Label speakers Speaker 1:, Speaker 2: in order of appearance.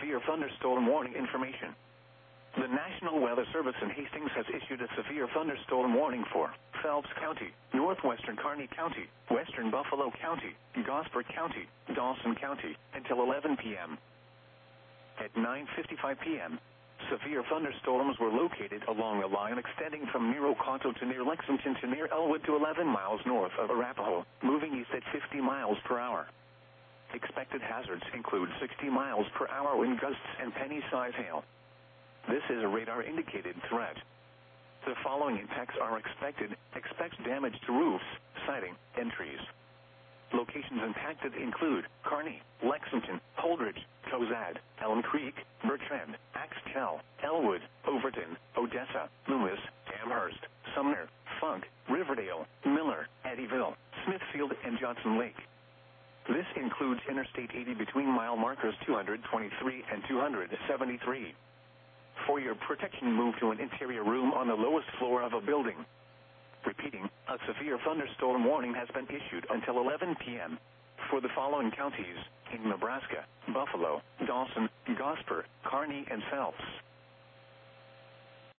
Speaker 1: severe thunderstorm warning information. The National Weather Service in Hastings has issued a severe thunderstorm warning for Phelps County, northwestern Kearney County, western Buffalo County, Gosford County, Dawson County, until 11 p.m. At 9:55 p.m., severe thunderstorms were located along a line extending from near Oconto to near Lexington to near Elwood to 11 miles north of Arapahoe, moving east at 50 miles per hour. Expected hazards include 60 miles per hour wind gusts and penny-size hail. This is a radar-indicated threat. The following impacts are expected. Expect damage to roofs, siding, and trees. Locations impacted include Kearney, Lexington, Holdridge, Cozad, Elm Creek, Bertrand, Axtell, Elwood, Overton, Odessa, Loomis, Amherst, Sumner, Funk, Riverdale, Miller, Eddyville, Smithfield, and Johnson Lake. This includes Interstate 80 between mile markers 223 and 273. For your protection, move to an interior room on the lowest floor of a building. Repeating, a severe thunderstorm warning has been issued until 11 p.m. for the following counties in Nebraska: Buffalo, Dawson, Gosper, Kearney, and Phelps.